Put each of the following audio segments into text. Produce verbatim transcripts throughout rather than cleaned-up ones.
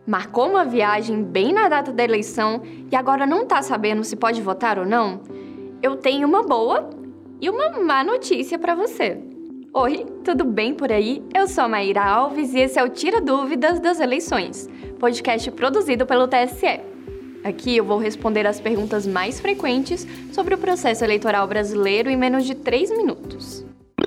Marcou uma viagem bem na data da eleição e agora não tá sabendo se pode votar ou não? Eu tenho uma boa e uma má notícia para você. Oi, tudo bem por aí? Eu sou a Maíra Alves e esse é o Tira Dúvidas das Eleições, podcast produzido pelo T S E. Aqui eu vou responder as perguntas mais frequentes sobre o processo eleitoral brasileiro em menos de três minutos.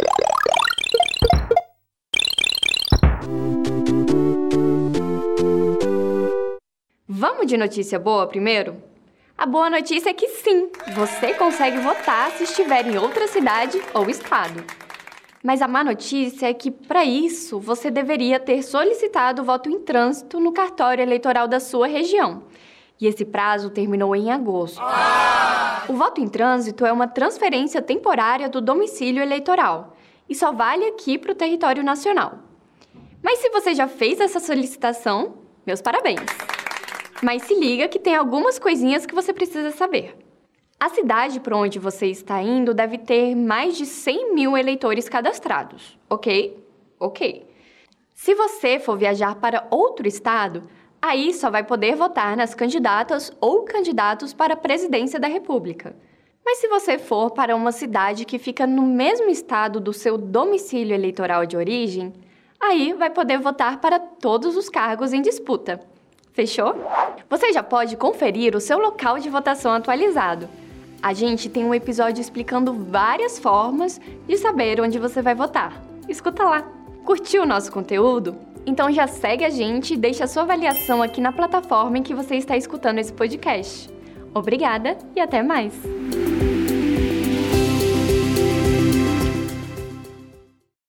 Vamos de notícia boa primeiro? A boa notícia é que sim, você consegue votar se estiver em outra cidade ou estado. Mas a má notícia é que, para isso, você deveria ter solicitado o voto em trânsito no cartório eleitoral da sua região. E esse prazo terminou em agosto. O voto em trânsito é uma transferência temporária do domicílio eleitoral e só vale aqui para o território nacional. Mas se você já fez essa solicitação, meus parabéns! Mas se liga que tem algumas coisinhas que você precisa saber. A cidade para onde você está indo deve ter mais de cem mil eleitores cadastrados, ok? Ok. Se você for viajar para outro estado, aí só vai poder votar nas candidatas ou candidatos para a presidência da República. Mas se você for para uma cidade que fica no mesmo estado do seu domicílio eleitoral de origem, aí vai poder votar para todos os cargos em disputa. Fechou? Você já pode conferir o seu local de votação atualizado. A gente tem um episódio explicando várias formas de saber onde você vai votar. Escuta lá. Curtiu o nosso conteúdo? Então já segue a gente e deixa a sua avaliação aqui na plataforma em que você está escutando esse podcast. Obrigada e até mais!